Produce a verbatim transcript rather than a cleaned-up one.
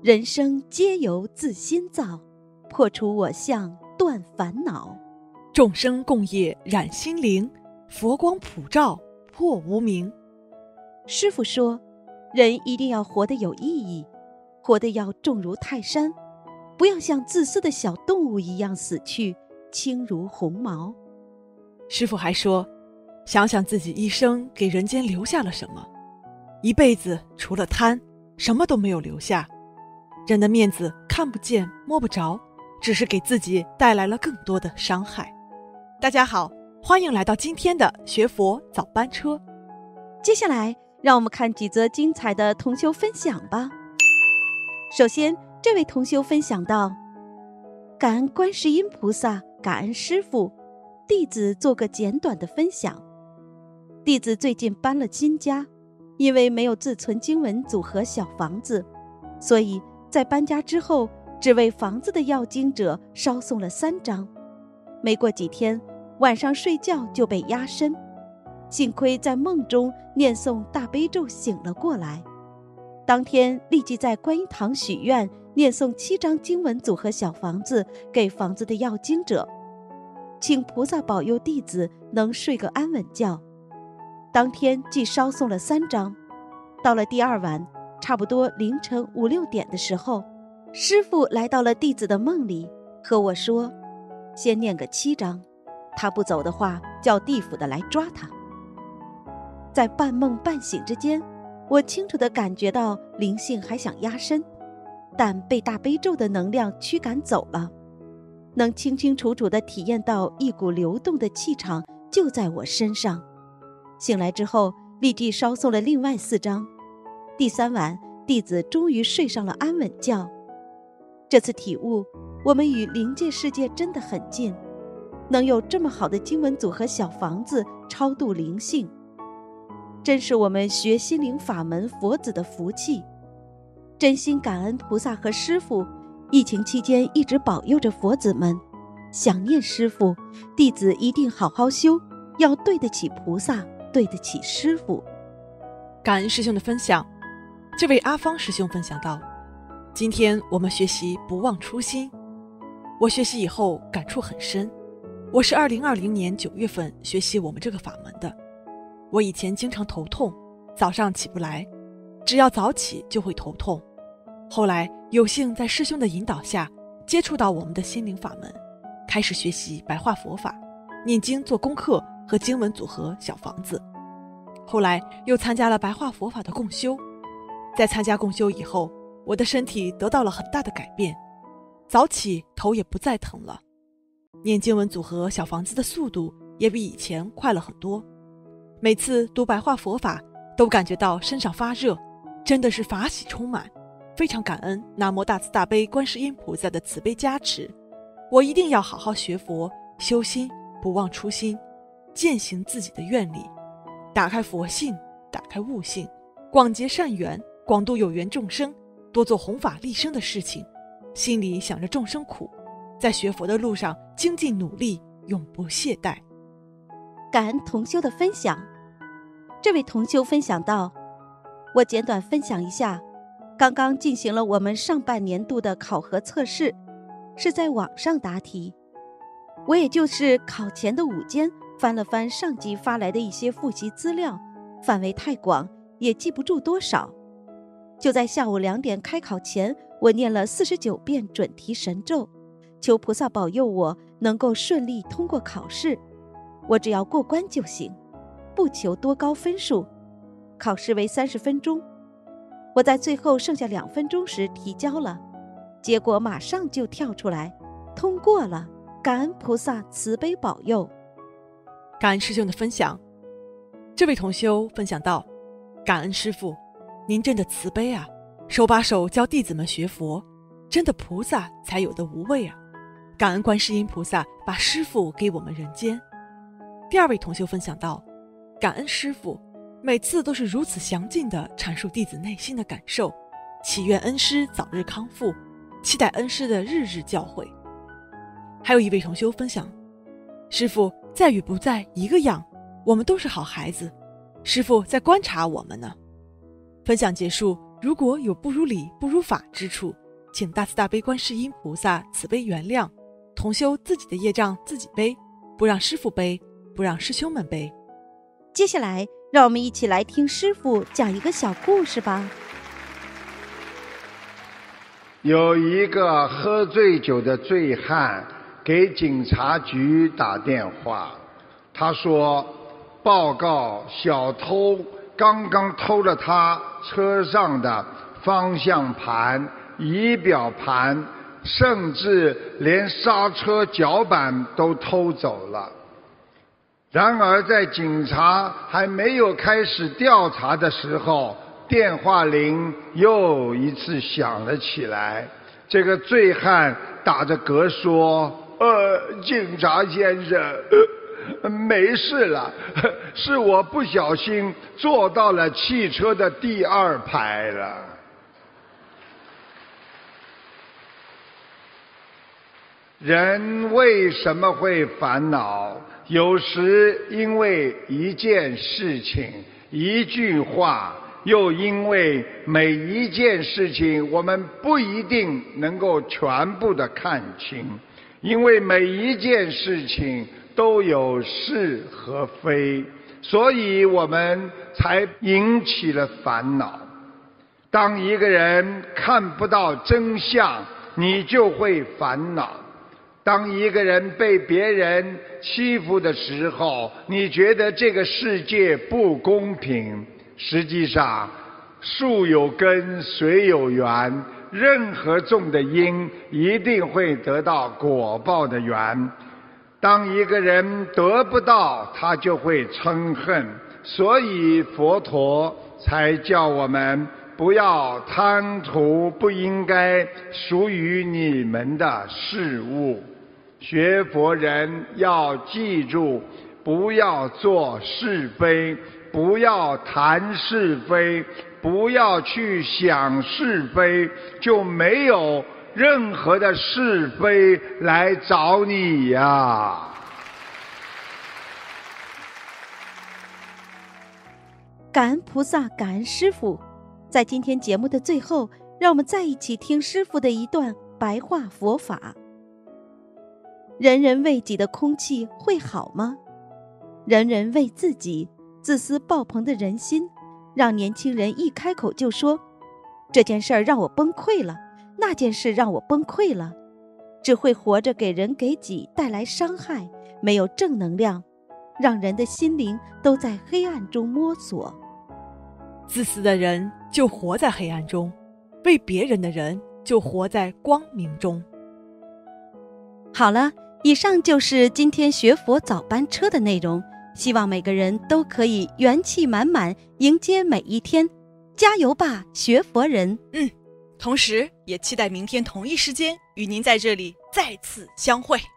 人生皆由自心造，破除我相断烦恼。 众生共业染心灵，佛光普照破无明。 师父说，人一定要活得有意义，活得要重如泰山，不要像自私的小动物一样死去，轻如鸿毛。 师父还说，想想自己一生给人间留下了什么，一辈子除了贪，什么都没有留下。人的面子看不见摸不着，只是给自己带来了更多的伤害。大家好，欢迎来到今天的学佛早班车。 接下来让我们看几则精彩的同修分享吧。首先，这位同修分享到，感恩观世音菩萨，感恩师父，弟子做个简短的分享。弟子最近搬了新家，因为没有自存经文组合小房子，所以在搬家之后，只为房子的要经者烧送了三张。没过几天，晚上睡觉就被压身，幸亏在梦中念诵大悲咒醒了过来。当天立即在观音堂许愿，念诵七张经文组合小房子给房子的要经者，请菩萨保佑弟子能睡个安稳觉。当天既烧送了三张，到了第二晚，差不多凌晨五六点的时候，师父来到了弟子的梦里，和我说，先念个七张，他不走的话，叫地府的来抓他。在半梦半醒之间，我清楚地感觉到灵性还想压身，但被大悲咒的能量驱赶走了，能清清楚楚地体验到一股流动的气场就在我身上。醒来之后，立即烧送了另外四张。第三晚，弟子终于睡上了安稳觉。这次体悟，我们与灵界世界真的很近，能有这么好的经文组合小房子超度灵性，真是我们学心灵法门佛子的福气。真心感恩菩萨和师父，疫情期间一直保佑着佛子们。想念师父，弟子一定好好修，要对得起菩萨，对得起师父。 感恩师兄的分享。这位阿芳师兄分享到，今天我们学习不忘初心，我学习以后感触很深。我是二零二零年九月份学习我们这个法门的。我以前经常头痛，早上起不来，只要早起就会头痛。后来有幸在师兄的引导下，接触到我们的心灵法门，开始学习白话佛法，念经做功课和经文组合小房子。后来又参加了白话佛法的共修，在参加共修以后，我的身体得到了很大的改变，早起头也不再疼了，念经文组合小房子的速度也比以前快了很多。每次读白话佛法都感觉到身上发热，真的是法喜充满，非常感恩南无大慈大悲观世音菩萨的慈悲加持。我一定要好好学佛修心，不忘初心，践行自己的愿力，打开佛性，打开悟性，广结善缘，广度有缘众生，多做弘法利生的事情，心里想着众生苦，在学佛的路上精进努力，永不懈怠。 感恩同修的分享。这位同修分享到，我简短分享一下，刚刚进行了我们上半年度的考核测试，是在网上答题。我也就是考前的午间翻了翻上级发来的一些复习资料，范围太广，也记不住多少。就在下午两点开考前，我念了四十九遍准提神咒，求菩萨保佑我能够顺利通过考试。我只要过关就行，不求多高分数。考试为三十分钟，我在最后剩下两分钟时提交了，结果马上就跳出来，通过了。感恩菩萨慈悲保佑。 感恩师兄的分享。这位同修分享到，感恩师父，您真的慈悲啊，手把手教弟子们学佛，真的菩萨才有的无畏啊！感恩观世音菩萨把师父给我们人间。第二位同修分享到，感恩师父，每次都是如此详尽地阐述弟子内心的感受，祈愿恩师早日康复，期待恩师的日日教诲。还有一位同修分享，师父在与不在一个样，我们都是好孩子，师父在观察我们呢。分享结束， 如果有不如理不如法之处，请大慈大悲观世音菩萨慈悲原谅，同修自己的业障自己背，不让师父背，不让师兄们背。 接下来让我们一起来听师父讲一个小故事吧。 有一个喝醉酒的醉汉给警察局打电话，他说报告小偷刚刚偷了他车上的方向盘、仪表盘，甚至连刹车脚板都偷走了。然而在警察还没有开始调查的时候，电话铃又一次响了起来。这个醉汉打着嗝说，呃，警察先生，呃，没事了，是我不小心坐到了汽车的第二排了。人为什么会烦恼？有时因为一件事情、一句话，又因为每一件事情我们不一定能够全部的看清，因为每一件事情都有是和非，所以我们才引起了烦恼。当一个人看不到真相，你就会烦恼。当一个人被别人欺负的时候，你觉得这个世界不公平。实际上，树有根，水有源，任何种的因，一定会得到果报的缘。当一个人得不到，他就会嗔恨。所以佛陀才叫我们不要贪图不应该属于你们的事物。学佛人要记住，不要做是非，不要谈是非，不要去想是非，就没有任何的是非来找你呀。 感恩菩萨，感恩师父。在今天节目的最后，让我们再一起听师父的一段白话佛法。人人为己的空气会好吗？人人为自己，自私爆棚的人心，让年轻人一开口就说这件事儿让我崩溃了，那件事让我崩溃了，只会活着给人给己带来伤害，没有正能量，让人的心灵都在黑暗中摸索。 自私的人就活在黑暗中，为别人的人就活在光明中。 好了，以上就是今天学佛早班车的内容，希望每个人都可以元气满满迎接每一天，加油吧，学佛人！ 嗯，同时也期待明天同一时间与您在这里再次相会。